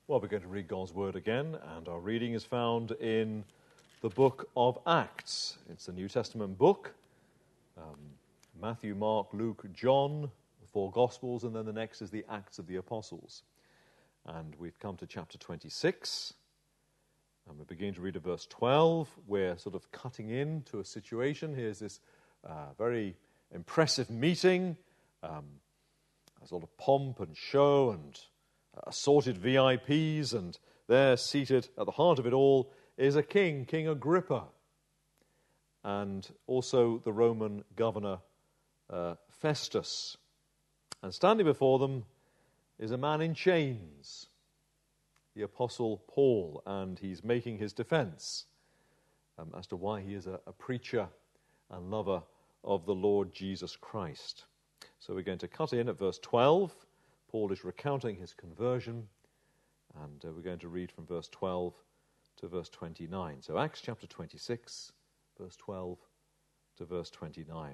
Well, we're going to read God's Word again, and our reading is found in the book of Acts. It's a New Testament book. Matthew, Mark, Luke, John, the four Gospels, and then the next is the Acts of the Apostles. And we've come to chapter 26, and we begin to read at verse 12. We're sort of cutting into a situation. Here's this very impressive meeting. There's a lot of pomp and show and assorted VIPs, and there seated at the heart of it all is a king, King Agrippa, and also the Roman governor Festus. And standing before them is a man in chains, the Apostle Paul, and he's making his defense as to why he is a preacher and lover of the Lord Jesus Christ. So we're going to cut in at verse 12. Paul is recounting his conversion, and we're going to read from verse 12 to verse 29. So Acts chapter 26, verse 12 to verse 29.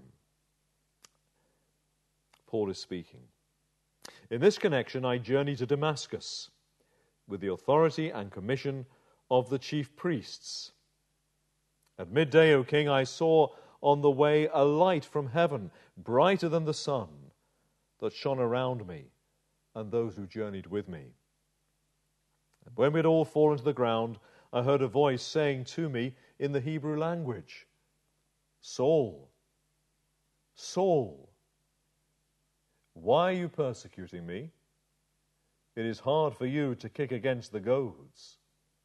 Paul is speaking. In this connection, I journeyed to Damascus with the authority and commission of the chief priests. At midday, O king, I saw on the way a light from heaven, brighter than the sun, that shone around me and those who journeyed with me. And when we had all fallen to the ground, I heard a voice saying to me in the Hebrew language, Saul, Saul, why are you persecuting me? It is hard for you to kick against the goads.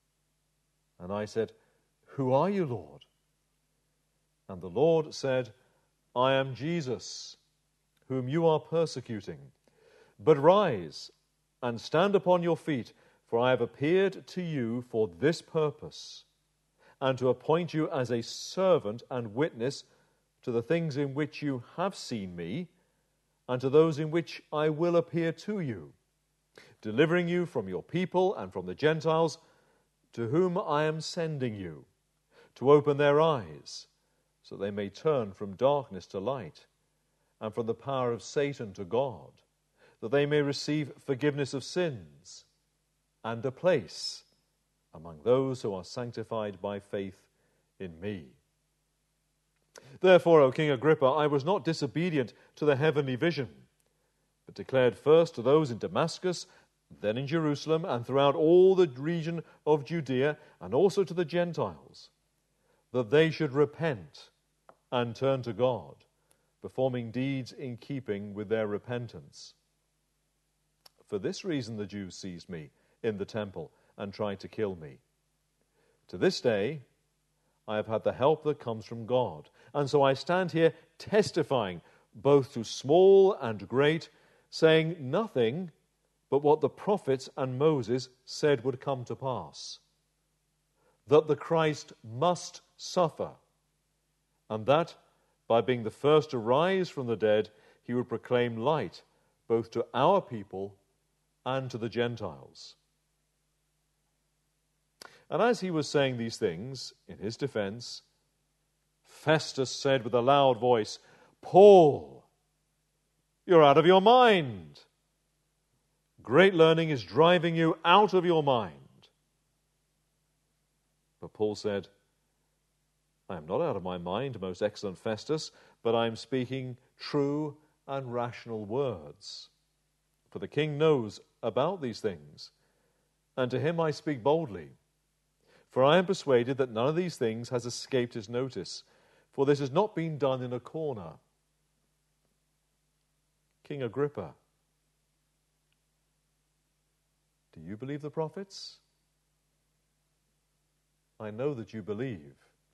And I said, Who are you, Lord? And the Lord said, I am Jesus, whom you are persecuting. But rise and stand upon your feet, for I have appeared to you for this purpose, and to appoint you as a servant and witness to the things in which you have seen me, and to those in which I will appear to you, delivering you from your people and from the Gentiles, to whom I am sending you, to open their eyes, so they may turn from darkness to light, and from the power of Satan to God, that they may receive forgiveness of sins and a place among those who are sanctified by faith in me. Therefore, O King Agrippa, I was not disobedient to the heavenly vision, but declared first to those in Damascus, then in Jerusalem, and throughout all the region of Judea, and also to the Gentiles, that they should repent and turn to God, performing deeds in keeping with their repentance. For this reason the Jews seized me in the temple and tried to kill me. To this day I have had the help that comes from God, and so I stand here testifying both to small and great, saying nothing but what the prophets and Moses said would come to pass, that the Christ must suffer, and that by being the first to rise from the dead, he would proclaim light both to our people and to the Gentiles. And as he was saying these things, in his defense, Festus said with a loud voice, Paul, you're out of your mind. Great learning is driving you out of your mind. But Paul said, I am not out of my mind, most excellent Festus, but I am speaking true and rational words. For the king knows about these things, and to him I speak boldly. For I am persuaded that none of these things has escaped his notice, for this has not been done in a corner. King Agrippa, do you believe the prophets? I know that you believe.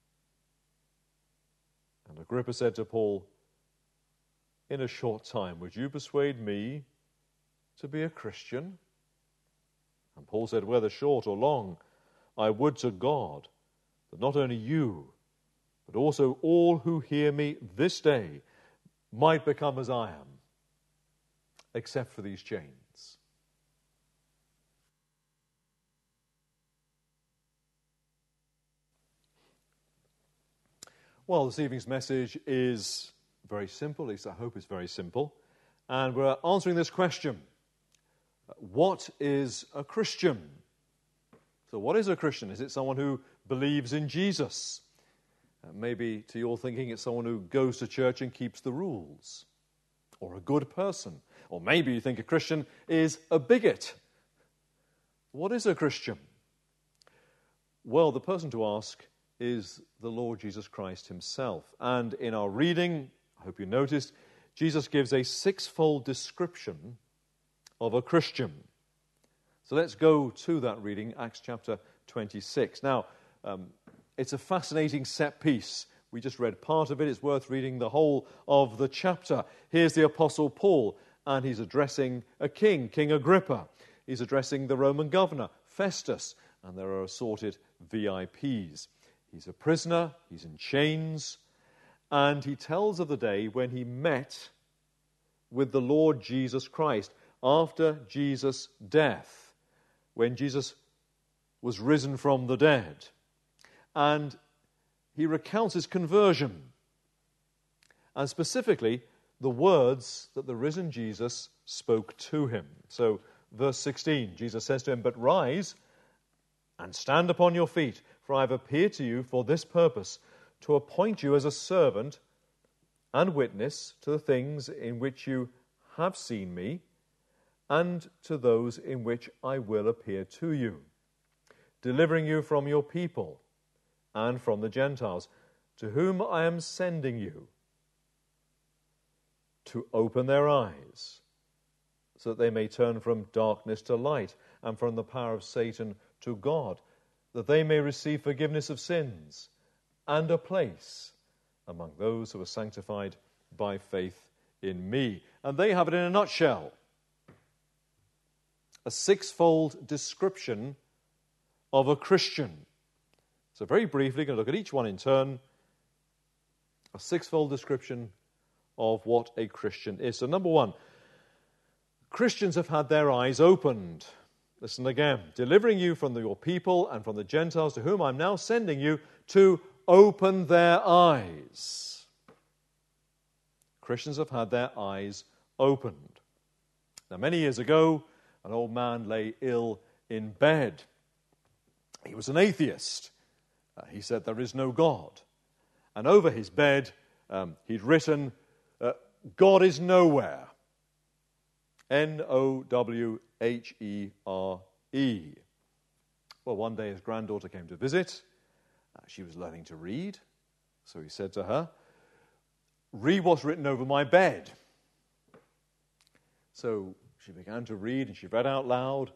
And Agrippa said to Paul, in a short time, would you persuade me to be a Christian? And Paul said, whether short or long, I would to God that not only you, but also all who hear me this day might become as I am, except for these chains. Well, this evening's message is very simple, at least I hope it's very simple, and we're answering this question. What is a Christian? So what is a Christian? Is it someone who believes in Jesus? Maybe to your thinking it's someone who goes to church and keeps the rules, or a good person. Or maybe you think a Christian is a bigot. What is a Christian? Well, the person to ask is the Lord Jesus Christ himself. And in our reading, I hope you noticed, Jesus gives a sixfold description of a Christian. So let's go to that reading, Acts chapter 26. Now, it's a fascinating set piece. We just read part of it. It's worth reading the whole of the chapter. Here's the Apostle Paul, and he's addressing a king, King Agrippa. He's addressing the Roman governor, Festus, and there are assorted VIPs. He's a prisoner, he's in chains, and he tells of the day when he met with the Lord Jesus Christ after Jesus' death, when Jesus was risen from the dead. And he recounts his conversion, and specifically the words that the risen Jesus spoke to him. So, verse 16, Jesus says to him, "But rise and stand upon your feet, for I have appeared to you for this purpose, to appoint you as a servant and witness to the things in which you have seen me, and to those in which I will appear to you, delivering you from your people and from the Gentiles, to whom I am sending you, to open their eyes, so that they may turn from darkness to light, and from the power of Satan to God, that they may receive forgiveness of sins, and a place among those who are sanctified by faith in me." And they have it in a nutshell. A sixfold description of a Christian. So very briefly, going to look at each one in turn. A sixfold description of what a Christian is. So number one, Christians have had their eyes opened. Listen again. "Delivering you from your people and from the Gentiles, to whom I'm now sending you, to open their eyes." Christians have had their eyes opened. Now, many years ago, an old man lay ill in bed. He was an atheist. He said there is no God. And over his bed, he'd written, "God is nowhere." Nowhere. Well, one day his granddaughter came to visit. She was learning to read. So he said to her, "Read what's written over my bed." So she began to read, and she read out loud,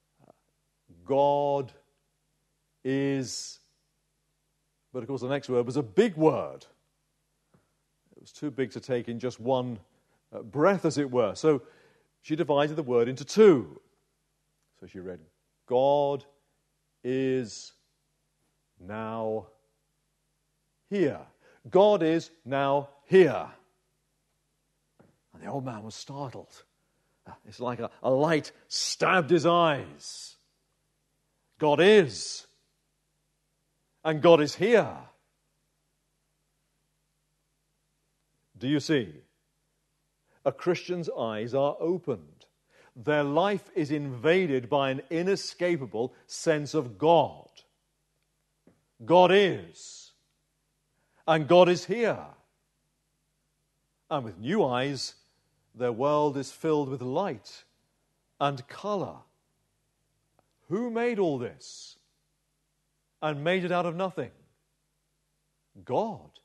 "God is..." But of course the next word was a big word. It was too big to take in just one breath, as it were. So she divided the word into two. So she read, "God is now here." God is now here. And the old man was startled. It's like a light stabbed his eyes. God is. And God is here. Do you see? A Christian's eyes are opened. Their life is invaded by an inescapable sense of God. God is. And God is here. And with new eyes, their world is filled with light and colour. Who made all this? And made it out of nothing? God.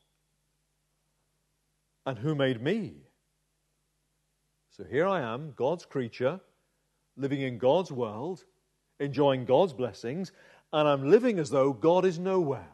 And who made me? So here I am, God's creature, living in God's world, enjoying God's blessings, and I'm living as though God is nowhere.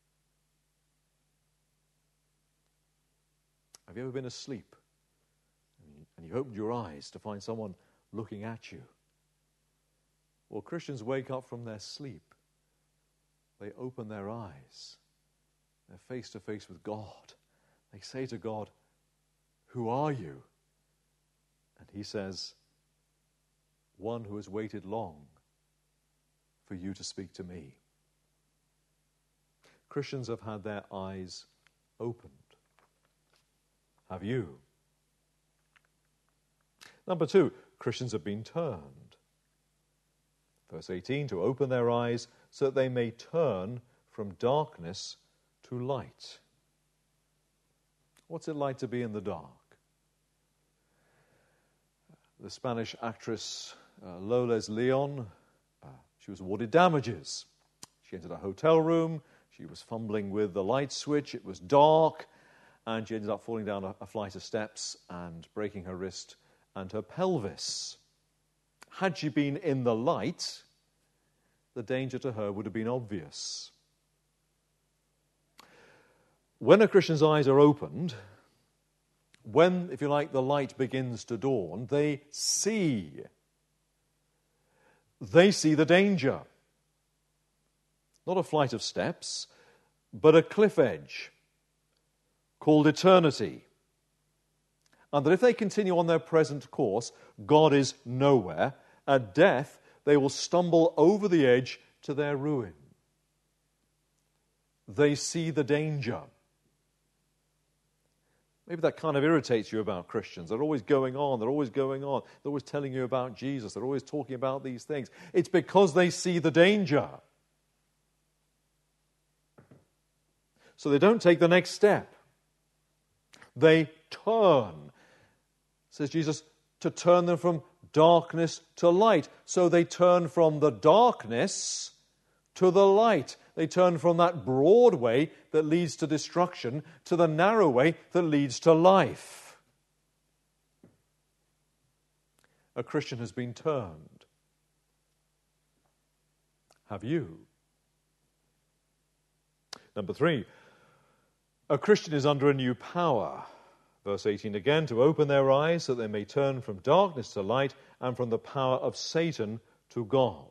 Have you ever been asleep and you opened your eyes to find someone looking at you? Well, Christians wake up from their sleep. They open their eyes. They're face to face with God. They say to God, "Who are you?" And he says, "One who has waited long for you to speak to me." Christians have had their eyes opened. Have you? Number two, Christians have been turned. Verse 18, to open their eyes so that they may turn from darkness to light. What's it like to be in the dark? The Spanish actress Loles Leon, she was awarded damages. She entered a hotel room. She was fumbling with the light switch. It was dark. And she ended up falling down a flight of steps and breaking her wrist and her pelvis. Had she been in the light, the danger to her would have been obvious. When a Christian's eyes are opened, when, if you like, the light begins to dawn, they see. They see the danger. Not a flight of steps, but a cliff edge called eternity. And that if they continue on their present course, God is nowhere. At death, they will stumble over the edge to their ruin. They see the danger. Maybe that kind of irritates you about Christians. They're always going on. They're always going on. They're always telling you about Jesus. They're always talking about these things. It's because they see the danger. So they don't take the next step. They turn, says Jesus, to turn them from darkness to light. So they turn from the darkness to the light. They turn from that broad way that leads to destruction to the narrow way that leads to life. A Christian has been turned. Have you? Number 3, a Christian is under a new power. Verse 18 again, to open their eyes so that they may turn from darkness to light and from the power of Satan to God.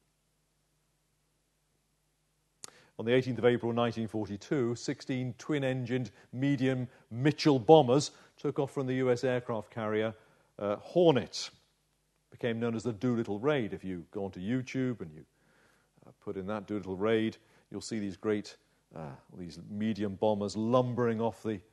On the 18th of April 1942, 16 twin-engined medium Mitchell bombers took off from the US aircraft carrier Hornet. Became known as the Doolittle Raid. If you go onto YouTube and you put in that Doolittle Raid, you'll see these great, these medium bombers lumbering off the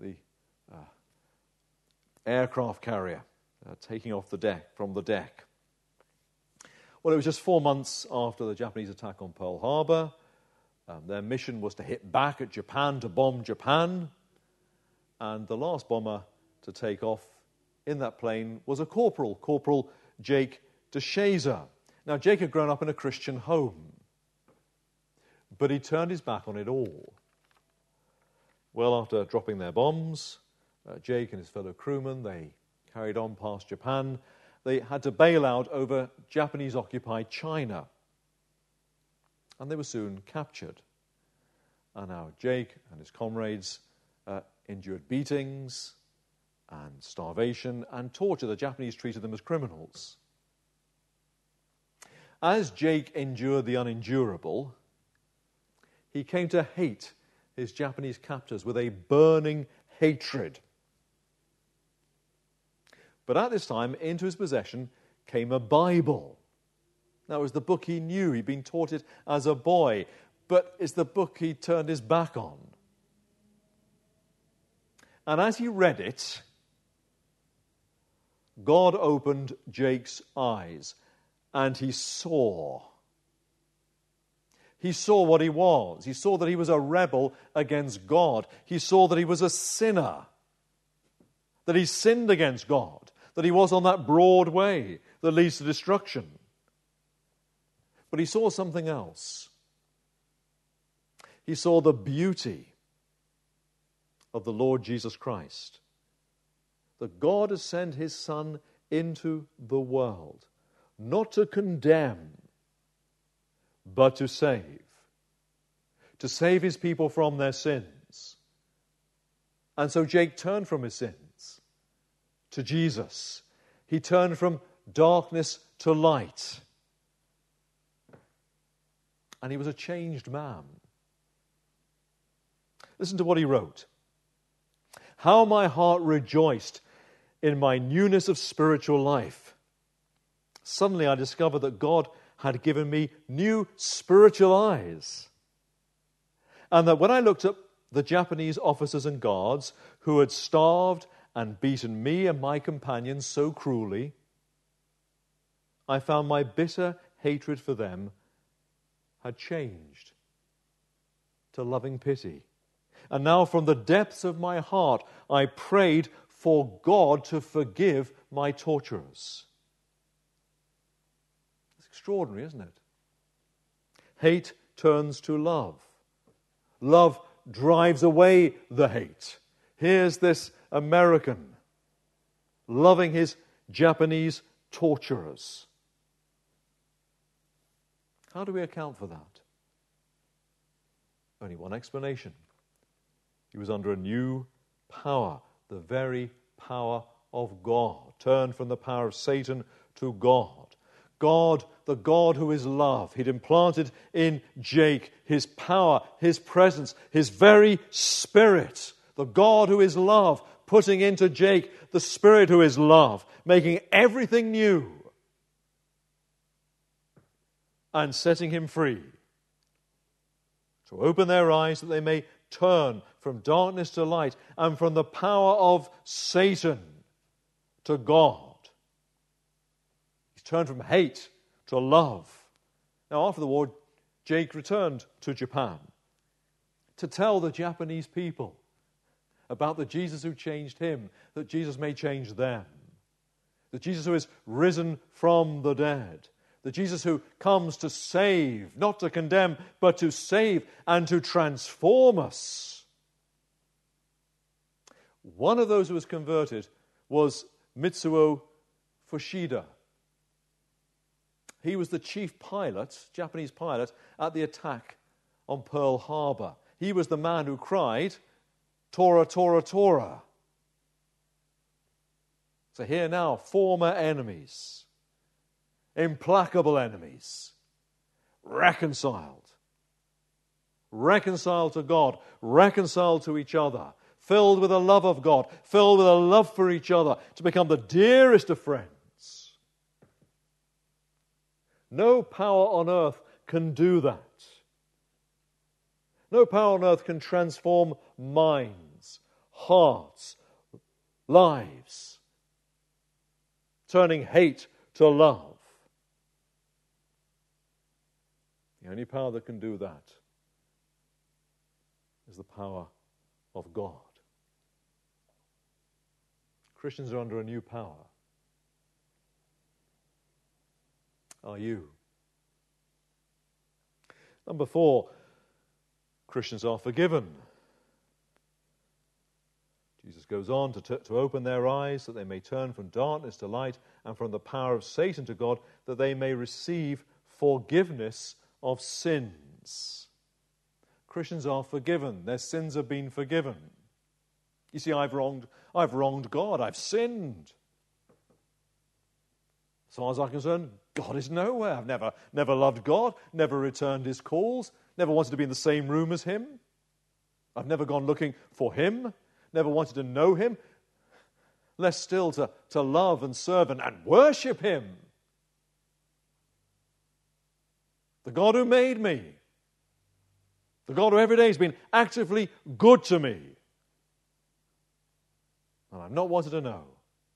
aircraft carrier, taking off from the deck. Well, it was just 4 months after the Japanese attack on Pearl Harbor. Their mission was to hit back at Japan, to bomb Japan. And the last bomber to take off in that plane was a Corporal Jake DeShazer. Now, Jake had grown up in a Christian home, but he turned his back on it all. Well, after dropping their bombs, Jake and his fellow crewmen, they carried on past Japan. They had to bail out over Japanese-occupied China. And they were soon captured. And now Jake and his comrades endured beatings and starvation and torture. The Japanese treated them as criminals. As Jake endured the unendurable, he came to hate his Japanese captors with a burning hatred. But at this time, into his possession came a Bible. Now, it was the book he knew. He'd been taught it as a boy, but it's the book he turned his back on. And as he read it, God opened Jake's eyes, and he saw. He saw what he was. He saw that he was a rebel against God. He saw that he was a sinner, that he sinned against God, that he was on that broad way that leads to destruction. But he saw something else. He saw the beauty of the Lord Jesus Christ. That God has sent his Son into the world, not to condemn, but to save. To save his people from their sins. And so Jake turned from his sins to Jesus. He turned from darkness to light. And he was a changed man. Listen to what he wrote. How my heart rejoiced in my newness of spiritual life. Suddenly I discovered that God had given me new spiritual eyes. And that when I looked at the Japanese officers and guards who had starved and beaten me and my companions so cruelly, I found my bitter hatred for them had changed to loving pity. And now from the depths of my heart I prayed for God to forgive my torturers. It's extraordinary, isn't it? Hate turns to love. Love drives away the hate. Here's this American loving his Japanese torturers. How do we account for that? Only one explanation. He was under a new power, the very power of God. Turned from the power of Satan to God. God, the God who is love. He'd implanted in Jake his power, his presence, his very spirit. The God who is love, putting into Jake the Spirit who is love, making everything new and setting him free. To open their eyes that they may turn from darkness to light and from the power of Satan to God. He's turned from hate to love. Now, after the war, Jake returned to Japan to tell the Japanese people about the Jesus who changed him, that Jesus may change them. The Jesus who is risen from the dead. The Jesus who comes to save, not to condemn, but to save and to transform us. One of those who was converted was Mitsuo Fuchida. He was the chief pilot, Japanese pilot, at the attack on Pearl Harbor. He was the man who cried, "Tora, Tora, Tora." So here now, former enemies, implacable enemies, reconciled to God, reconciled to each other, filled with the love of God, filled with a love for each other, to become the dearest of friends. No power on earth can do that. No power on earth can transform minds, hearts, lives, turning hate to love. The only power that can do that is the power of God. Christians are under a new power. Are you? Number 4, Christians are forgiven. Jesus goes on to open their eyes that they may turn from darkness to light and from the power of Satan to God, that they may receive forgiveness of sins. Christians are forgiven. Their sins have been forgiven. You see, I've wronged God. I've sinned. As far as I'm concerned, God is nowhere. I've never loved God, never returned his calls, never wanted to be in the same room as him. I've never gone looking for him, never wanted to know him, less still to love and serve and worship him. The God who made me, the God who every day has been actively good to me. And I've not wanted to know.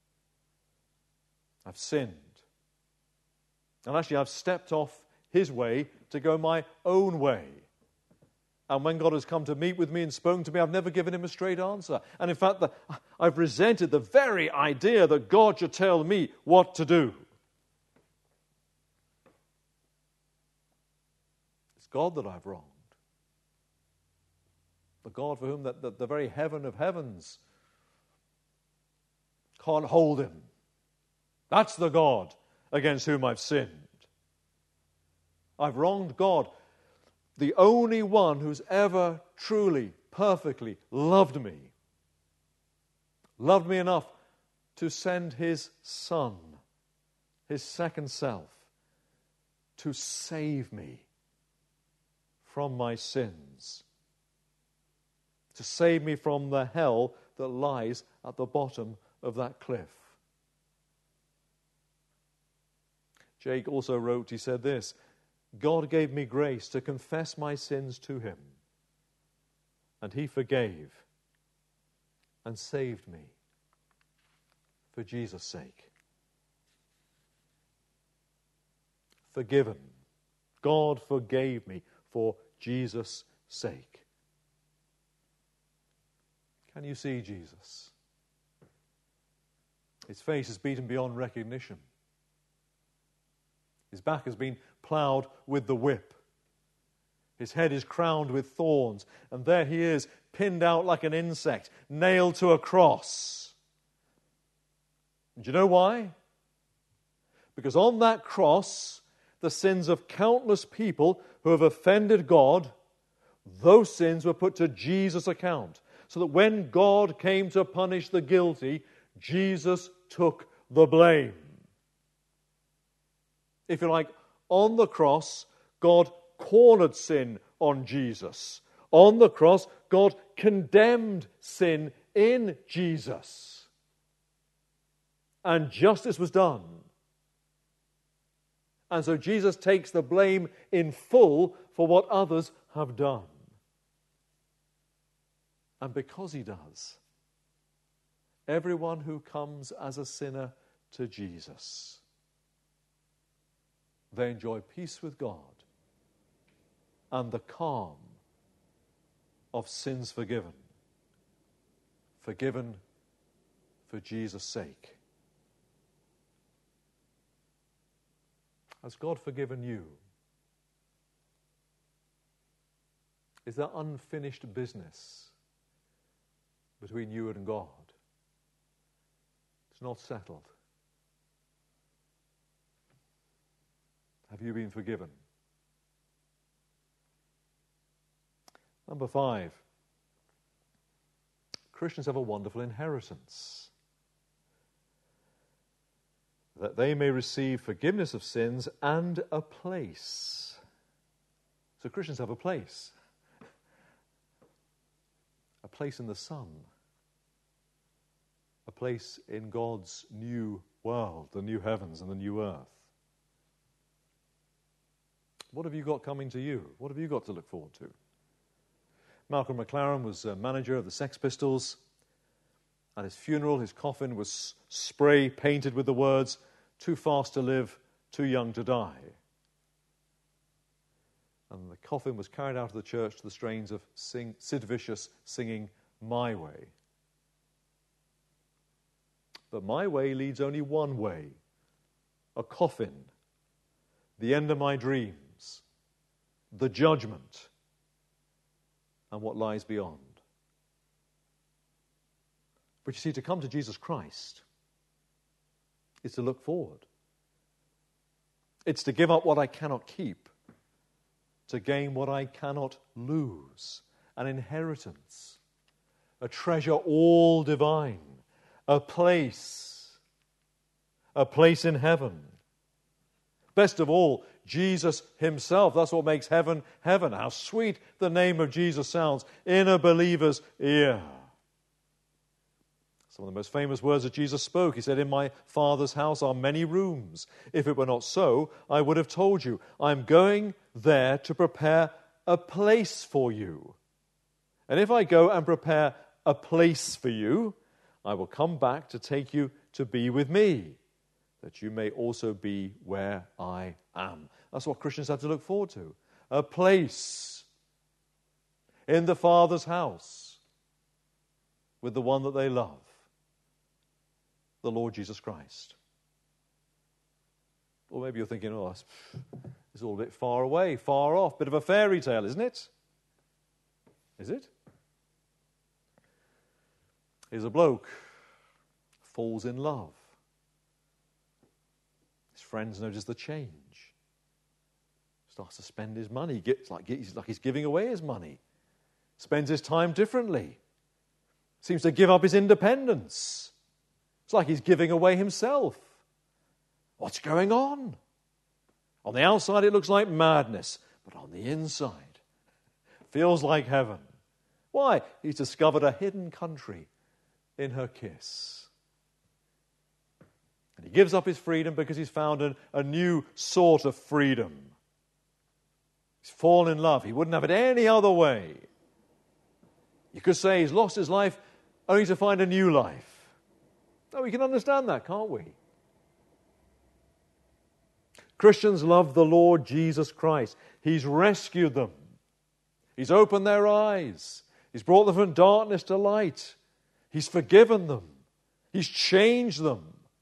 I've sinned. And actually, I've stepped off his way to go my own way. And when God has come to meet with me and spoken to me, I've never given him a straight answer. And in fact, I've resented the very idea that God should tell me what to do. It's God that I've wronged. The God for whom the very heaven of heavens can't hold him. That's the God against whom I've sinned. I've wronged God, the only one who's ever truly, perfectly loved me enough to send his Son, his second self, to save me from my sins, to save me from the hell that lies at the bottom of that cliff. Jake also wrote, he said this, God gave me grace to confess my sins to him, and he forgave and saved me for Jesus' sake. forgiven. God forgave me for Jesus' sake. Can you see Jesus? His face is beaten beyond recognition. His back has been ploughed with the whip. His head is crowned with thorns, and there he is, pinned out like an insect, nailed to a cross. And do you know why? Because on that cross, the sins of countless people who have offended God, those sins were put to Jesus' account, so that when God came to punish the guilty, Jesus took the blame. If you like, on the cross, God cornered sin on Jesus. On the cross, God condemned sin in Jesus. And justice was done. And so Jesus takes the blame in full for what others have done. And because he does, everyone who comes as a sinner to Jesus, they enjoy peace with God and the calm of sins forgiven. Forgiven for Jesus' sake. Has God forgiven you? Is there unfinished business between you and God? It's not settled. Have you been forgiven? Number 5. Christians have a wonderful inheritance, that they may receive forgiveness of sins and a place. So Christians have a place in the Son, a place in God's new world, the new heavens and the new earth. What have you got coming to you? What have you got to look forward to? Malcolm McLaren was manager of the Sex Pistols. At his funeral, his coffin was spray painted with the words, "Too fast to live, too young to die." And the coffin was carried out of the church to the strains of Sid Vicious singing "My Way." But my way leads only one way, a coffin, the end of my dreams, the judgment, and what lies beyond. But you see, to come to Jesus Christ is to look forward. It's to give up what I cannot keep, to gain what I cannot lose, an inheritance, a treasure all divine, a place in heaven. Best of all, Jesus himself. That's what makes heaven heaven. How sweet the name of Jesus sounds in a believer's ear. Some of the most famous words that Jesus spoke. He said, "In my Father's house are many rooms. If it were not so, I would have told you. I'm going there to prepare a place for you. And if I go and prepare a place for you, I will come back to take you to be with me, that you may also be where I am." That's what Christians have to look forward to. A place in the Father's house with the one that they love, the Lord Jesus Christ. Or maybe you're thinking, oh, it's all a bit far away, far off, bit of a fairy tale, isn't it? Is it? Here's a bloke, falls in love. His friends notice the change. Starts to spend his money. He's like he's giving away his money. Spends his time differently. Seems to give up his independence. It's like he's giving away himself. What's going on? On the outside it looks like madness, but on the inside feels like heaven. Why? He's discovered a hidden country in her kiss. And he gives up his freedom because he's found a new sort of freedom. He's fallen in love. He wouldn't have it any other way. You could say he's lost his life only to find a new life. Oh, we can understand that, can't we? Christians love the Lord Jesus Christ. He's rescued them. He's opened their eyes. He's brought them from darkness to light. He's forgiven them. He's changed them.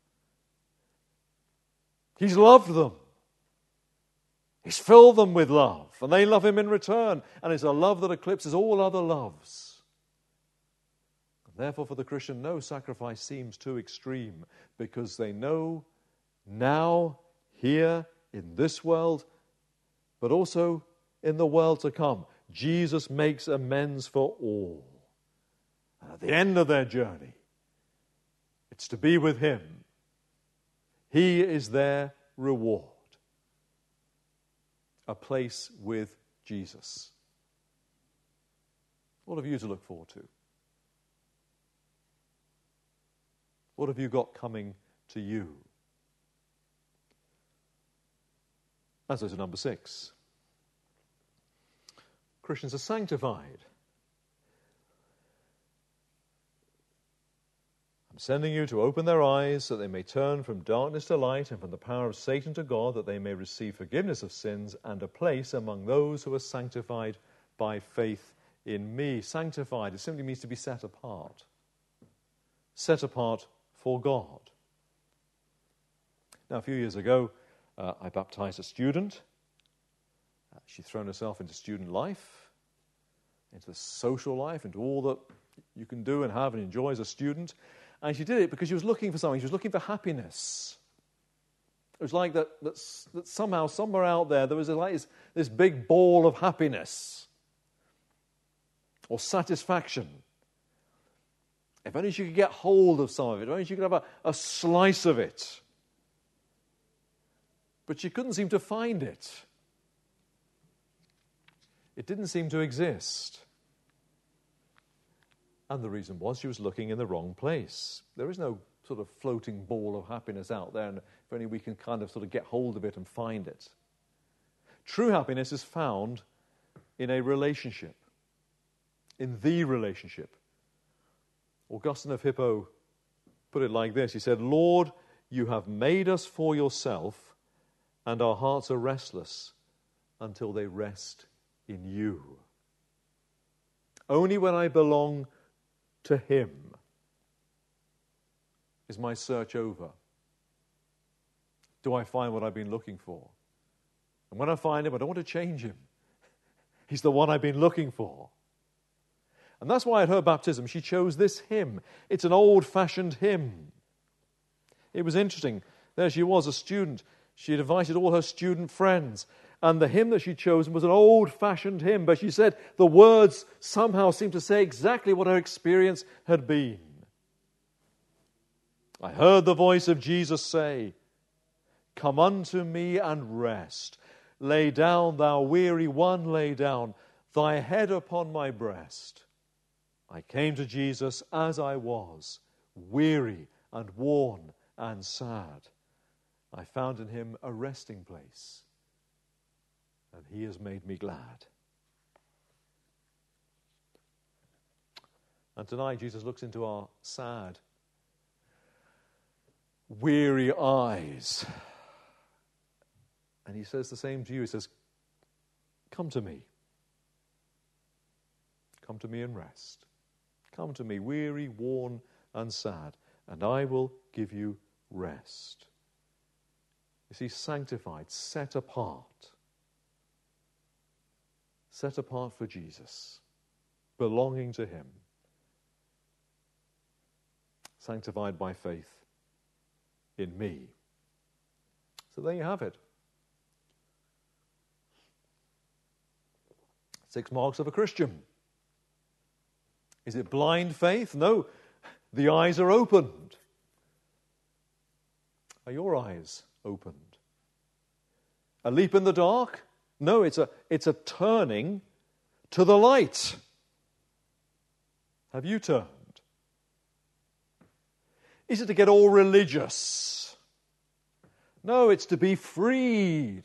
He's loved them. He's filled them with love, and they love him in return. And it's a love that eclipses all other loves. Therefore, for the Christian, no sacrifice seems too extreme, because they know now, here, in this world, but also in the world to come, Jesus makes amends for all. And at the end of their journey, it's to be with him. He is their reward. A place with Jesus. What have you to look forward to? What have you got coming to you? As is number 6. Christians are sanctified. I'm sending you to open their eyes so that they may turn from darkness to light and from the power of Satan to God, that they may receive forgiveness of sins and a place among those who are sanctified by faith in me. Sanctified, it simply means to be set apart. Set apart for God. Now, a few years ago, I baptized a student. She'd thrown herself into student life, into the social life, into all that you can do and have and enjoy as a student. And she did it because she was looking for something. She was looking for happiness. It was like that somehow, somewhere out there was like this big ball of happiness or satisfaction. If only she could get hold of some of it, if only she could have a slice of it. But she couldn't seem to find it. It didn't seem to exist. And the reason was she was looking in the wrong place. There is no sort of floating ball of happiness out there, and if only we can kind of sort of get hold of it and find it. True happiness is found in a relationship, in the relationship. Augustine of Hippo put it like this. He said, Lord, you have made us for yourself, and our hearts are restless until they rest in you. Only when I belong to him is my search over. Do I find what I've been looking for? And when I find him, I don't want to change him. He's the one I've been looking for. And that's why at her baptism she chose this hymn. It's an old-fashioned hymn. It was interesting. There she was, a student. She had invited all her student friends. And the hymn that she'd chosen was an old-fashioned hymn. But she said the words somehow seemed to say exactly what her experience had been. I heard the voice of Jesus say, come unto me and rest. Lay down, thou weary one, lay down, thy head upon my breast. I came to Jesus as I was, weary and worn and sad. I found in him a resting place, and he has made me glad. And tonight Jesus looks into our sad, weary eyes, and he says the same to you. He says, come to me. Come to me and rest. Come to me, weary, worn, and sad, and I will give you rest. You see, sanctified, set apart. Set apart for Jesus, belonging to him. Sanctified by faith in me. So there you have it. 6 marks of a Christian. Is it blind faith? No, the eyes are opened. Are your eyes opened? A leap in the dark? No, it's a turning to the light. Have you turned? Is it to get all religious? No, it's to be freed.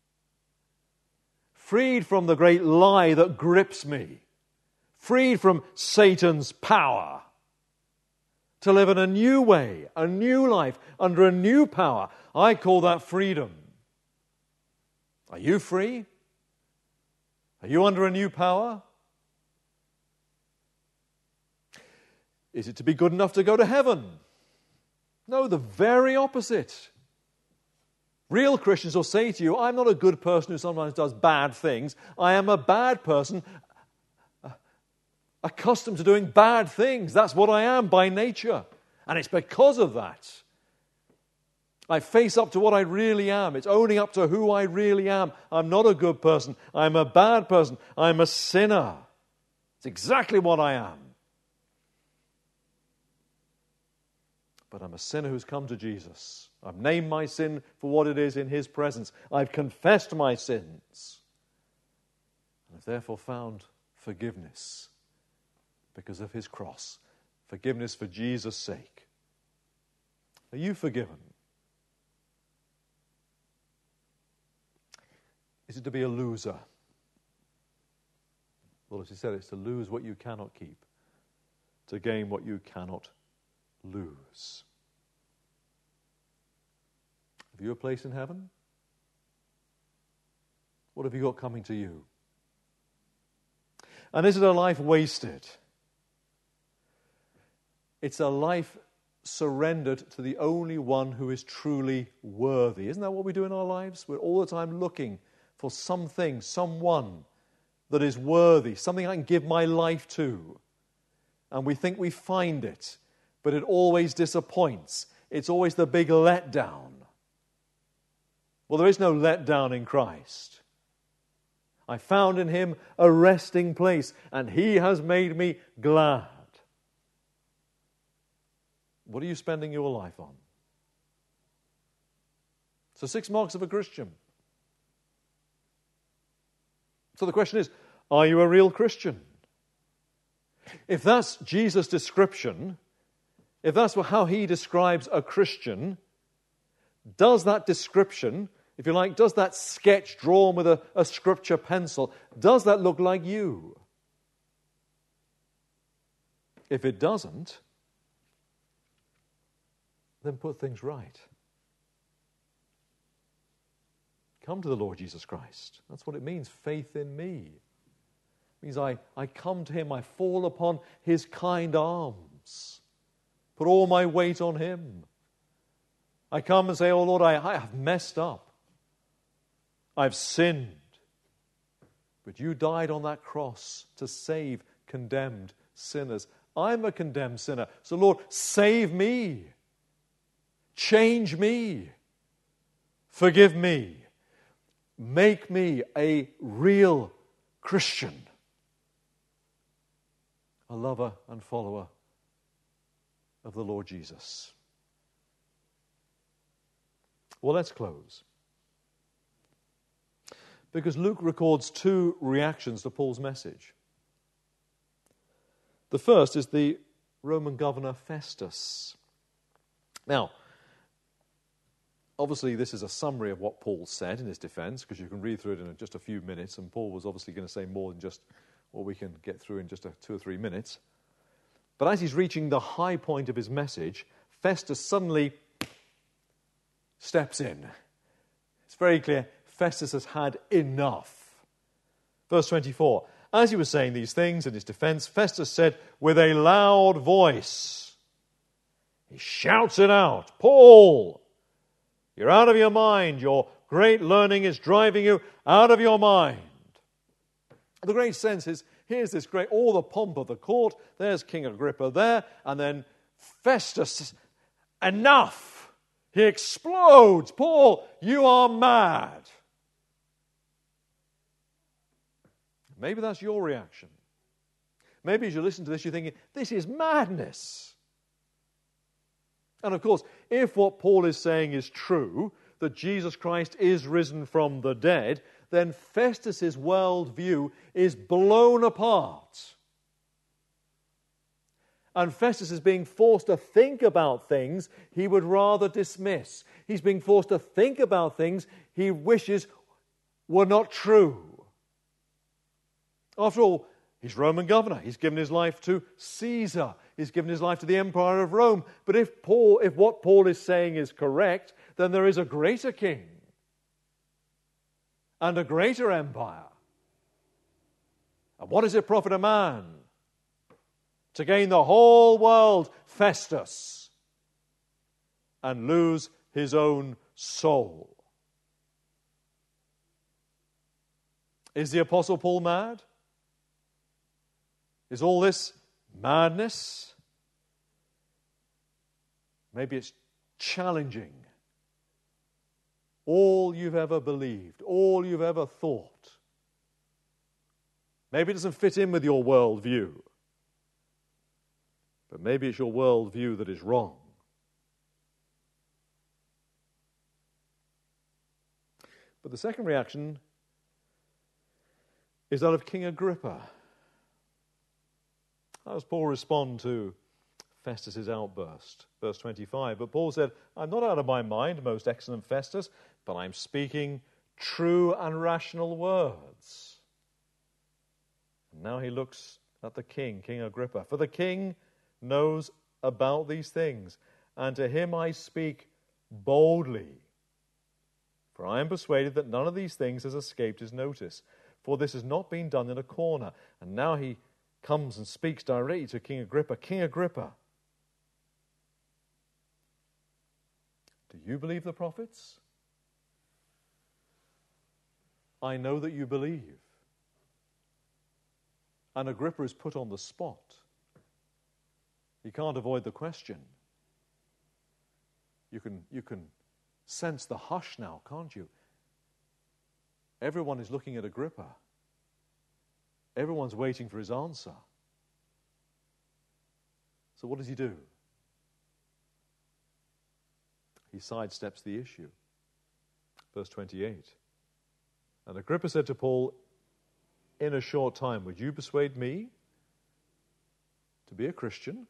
Freed from the great lie that grips me. Freed from Satan's power. To live in a new way, a new life, under a new power. I call that freedom. Are you free? Are you under a new power? Is it to be good enough to go to heaven? No, the very opposite. Real Christians will say to you, I'm not a good person who sometimes does bad things. I am a bad person accustomed to doing bad things. That's what I am by nature. And it's because of that I face up to what I really am. It's owning up to who I really am. I'm not a good person. I'm a bad person. I'm a sinner. It's exactly what I am. But I'm a sinner who's come to Jesus. I've named my sin for what it is in His presence. I've confessed my sins. And I've therefore found forgiveness because of His cross. Forgiveness for Jesus' sake. Are you forgiven? Is it to be a loser? Well, as He said, it's to lose what you cannot keep, to gain what you cannot lose. Have you a place in heaven? What have you got coming to you? And is it a life wasted? It's a life surrendered to the only one who is truly worthy. Isn't that what we do in our lives? We're all the time looking for something, someone that is worthy, something I can give my life to. And we think we find it, but it always disappoints. It's always the big letdown. Well, there is no letdown in Christ. I found in Him a resting place, and He has made me glad. What are you spending your life on? So 6 marks of a Christian. So the question is, are you a real Christian? If that's Jesus' description, if that's how He describes a Christian, does that description, if you like, does that sketch drawn with a scripture pencil, does that look like you? If it doesn't, then put things right. Come to the Lord Jesus Christ. That's what it means, faith in me. It means I come to Him, I fall upon His kind arms, put all my weight on Him. I come and say, oh Lord, I have messed up. I've sinned. But You died on that cross to save condemned sinners. I'm a condemned sinner. So Lord, save me. Change me. Forgive me. Make me a real Christian. A lover and follower of the Lord Jesus. Well, let's close. Because Luke records 2 reactions to Paul's message. The first is the Roman governor Festus. Now, obviously this is a summary of what Paul said in his defense, because you can read through it in just a few minutes, and Paul was obviously going to say more than just what we can get through in just 2 or 3 minutes. But as he's reaching the high point of his message, Festus suddenly steps in. It's very clear Festus has had enough. Verse 24, as he was saying these things in his defense, Festus said with a loud voice, he shouts it out, Paul, you're out of your mind. Your great learning is driving you out of your mind. The great sense is, here's this great, all the pomp of the court, there's King Agrippa there, and then Festus, enough! He explodes. Paul, you are mad. Maybe that's your reaction. Maybe as you listen to this, you're thinking, this is madness. And of course, if what Paul is saying is true, that Jesus Christ is risen from the dead, then Festus's worldview is blown apart. And Festus is being forced to think about things he would rather dismiss. He's being forced to think about things he wishes were not true. After all, he's Roman governor. He's given his life to Caesar. He's given his life to the Empire of Rome. But if what Paul is saying is correct, then there is a greater king. and a greater empire. And what does it profit a man to gain the whole world, Festus, and lose his own soul? Is the Apostle Paul mad? Is all this madness? Maybe it's challenging all you've ever believed, all you've ever thought. Maybe it doesn't fit in with your worldview, but maybe it's your worldview that is wrong. But the second reaction is that of King Agrippa. How does Paul respond to Festus's outburst? Verse 25, but Paul said, I'm not out of my mind, most excellent Festus, but I'm speaking true and rational words. And now he looks at the king, King Agrippa. For the king knows about these things, and to him I speak boldly. For I am persuaded that none of these things has escaped his notice, for this has not been done in a corner. And now he comes and speaks directly to King Agrippa. King Agrippa, do you believe the prophets? I know that you believe. And Agrippa is put on the spot. He can't avoid the question. You can sense the hush now, can't you? Everyone is looking at Agrippa. Everyone's waiting for his answer. So what does he do? He sidesteps the issue. Verse 28. And Agrippa said to Paul, in a short time, would you persuade me to be a Christian?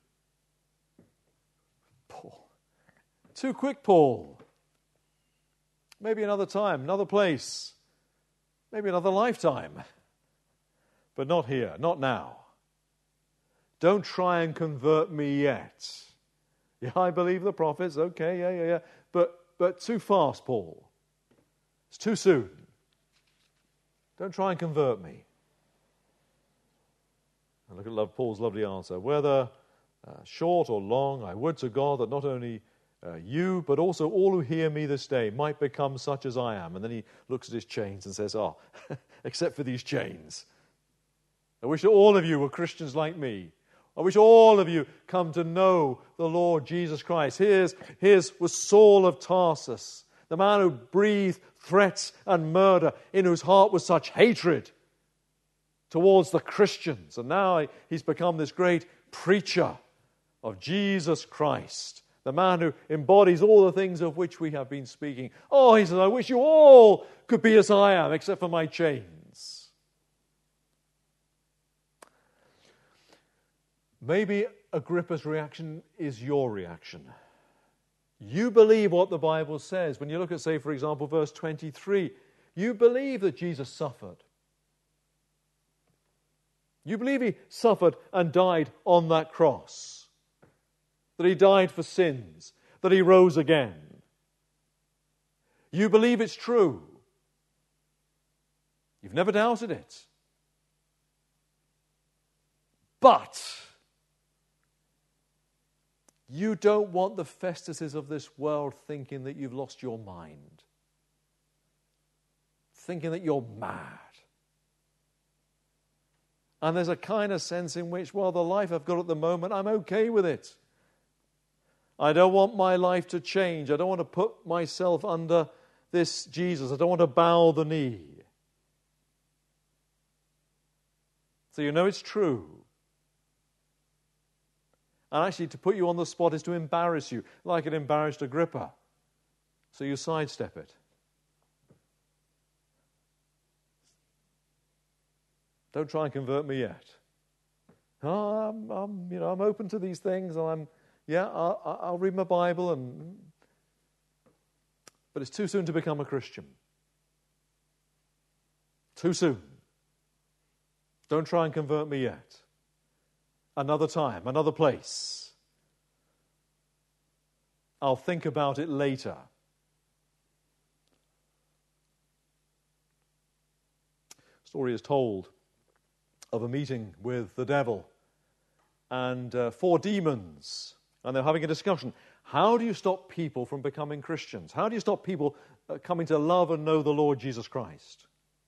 Paul. Too quick, Paul. Maybe another time, another place, maybe another lifetime. But not here, not now. Don't try and convert me yet. Yeah, I believe the prophets, okay, yeah. But too fast, Paul. It's too soon. Don't try and convert me. And look at Paul's lovely answer. Whether short or long, I would to God that not only you, but also all who hear me this day might become such as I am. And then he looks at his chains and says, except for these chains. I wish that all of you were Christians like me. I wish all of you come to know the Lord Jesus Christ. Here's was Saul of Tarsus, the man who breathed threats and murder, in whose heart was such hatred towards the Christians. And now he's become this great preacher of Jesus Christ, the man who embodies all the things of which we have been speaking. Oh, he says, I wish you all could be as I am, except for my chains. Maybe Agrippa's reaction is your reaction. You believe what the Bible says. When you look at, say, for example, verse 23, you believe that Jesus suffered. You believe he suffered and died on that cross, that he died for sins, that he rose again. You believe it's true. You've never doubted it. But you don't want the Festuses of this world thinking that you've lost your mind, thinking that you're mad. And there's a kind of sense in which, well, the life I've got at the moment, I'm okay with it. I don't want my life to change. I don't want to put myself under this Jesus. I don't want to bow the knee. So you know it's true. And actually, to put you on the spot is to embarrass you, like it embarrassed Agrippa. So you sidestep it. Don't try and convert me yet. I'm open to these things. I'll read my Bible, but it's too soon to become a Christian. Too soon. Don't try and convert me yet. Another time, another place. I'll think about it later. story is told of a meeting with the devil and 4 demons, and they're having a discussion. How do you stop people from becoming Christians? How do you stop people coming to love and know the Lord Jesus Christ?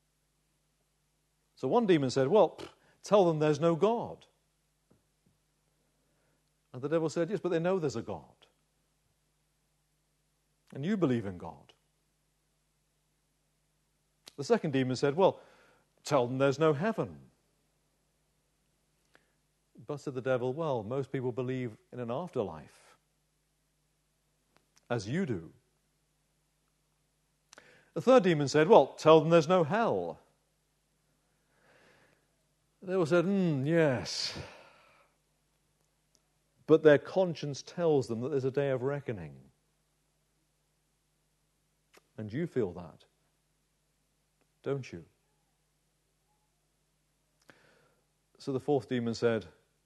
So one demon said, well, tell them there's no God. And the devil said, yes, but they know there's a God. And you believe in God. The second demon said, well, tell them there's no heaven. But said the devil, well, most people believe in an afterlife, as you do. The third demon said, well, tell them there's no hell. The devil said, yes. But their conscience tells them that there's a day of reckoning. And you feel that, don't you? So the fourth demon said,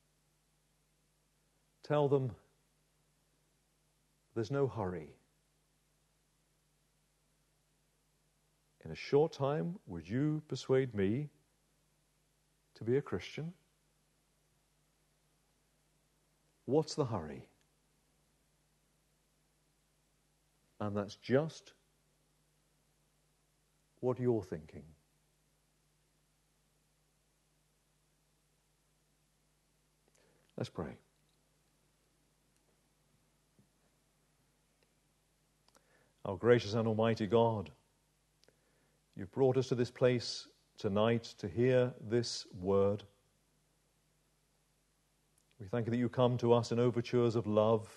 tell them there's no hurry. In a short time, would you persuade me to be a Christian? What's the hurry? And that's just what you're thinking. Let's pray. Our gracious and almighty God, you've brought us to this place tonight to hear this word. We thank you that you come to us in overtures of love.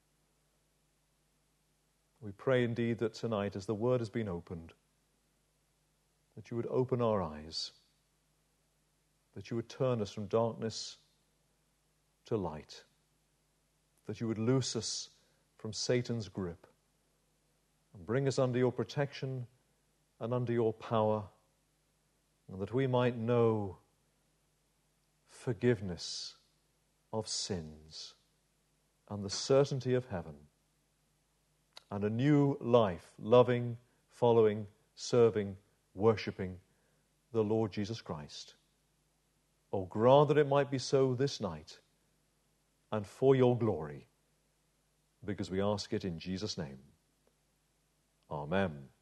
We pray indeed that tonight, as the word has been opened, that you would open our eyes, that you would turn us from darkness to light, that you would loose us from Satan's grip and bring us under your protection and under your power, and that we might know forgiveness of sins and the certainty of heaven and a new life, loving, following, serving, worshipping the Lord Jesus Christ. Oh, grant that it might be so this night and for your glory, because we ask it in Jesus' name. Amen.